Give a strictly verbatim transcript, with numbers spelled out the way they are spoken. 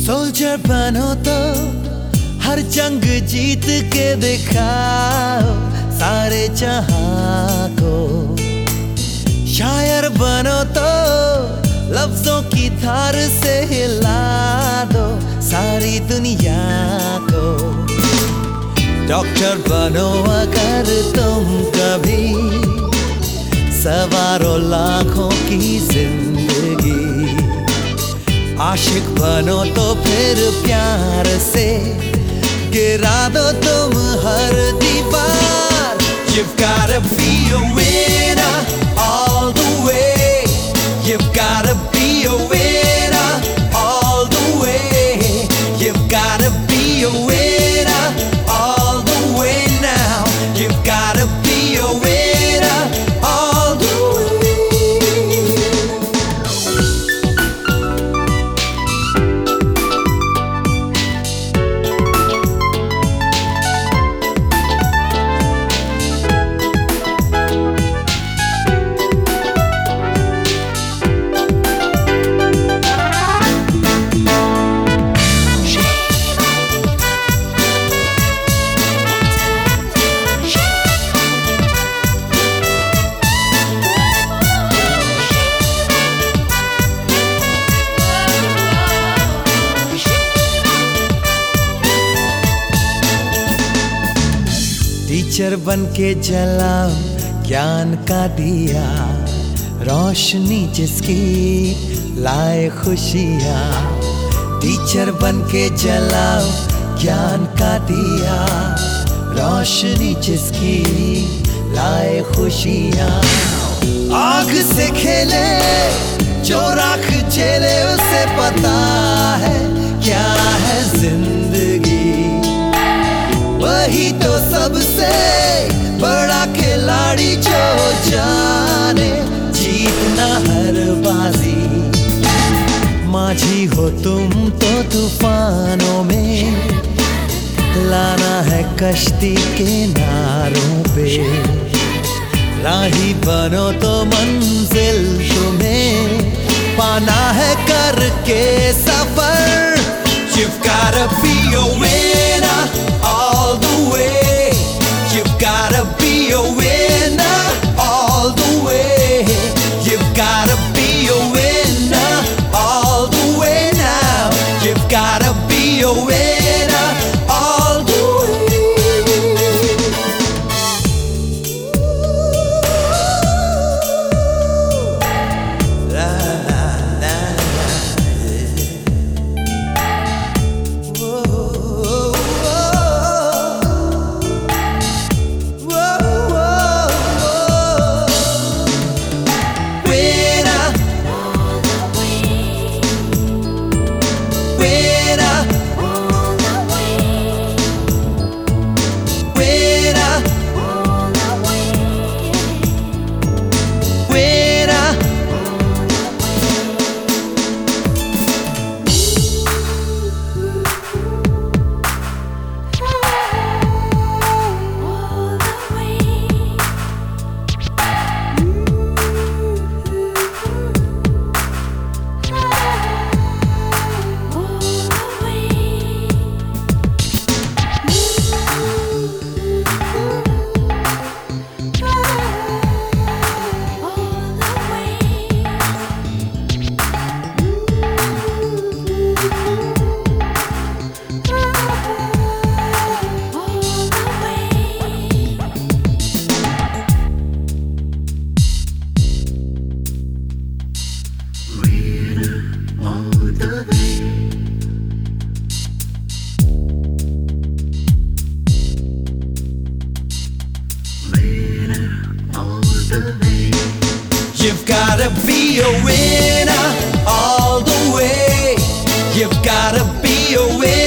Soldier बनो तो हर जंग जीत के दिखाओ सारे जहां को। शायर बनो तो लफ्जों की धार से हिला दो सारी दुनिया को। डॉक्टर बनो अगर तुम कभी सवारो लाखों की जिंदगी। आशिक बनो तो फिर प्यार से गिरा दो तुम हर दीवार। You've gotta be a winner all the way. You've gotta be a winner all the way. You've gotta be a winner all the way now. You've gotta be a winner all the way. Teacher बन के जलाओ ज्ञान का दिया, रोशनी जिसकी लाए खुशियाँ। Teacher बन के जलाओ ज्ञान का दिया, रोशनी जिसकी लाए खुशियाँ। आग से खेले जो राख झेले उसे पता है क्या है जिंदगी। वही तो सबसे बड़ा खिलाड़ी जो जाने जीतना हर बाजी। माझी हो तुम तो तूफानों में लाना है कश्ती किनारों पे। राही बनो तो मंजिल तुम्हें पाना है करके सफर। You've gotta be a winner all the way. You've gotta be a winner all the way. You've gotta be a winner all the way now. You've gotta be a winner all the way. La, la, la, la. You've gotta be a winner all the way. You've gotta be a winner.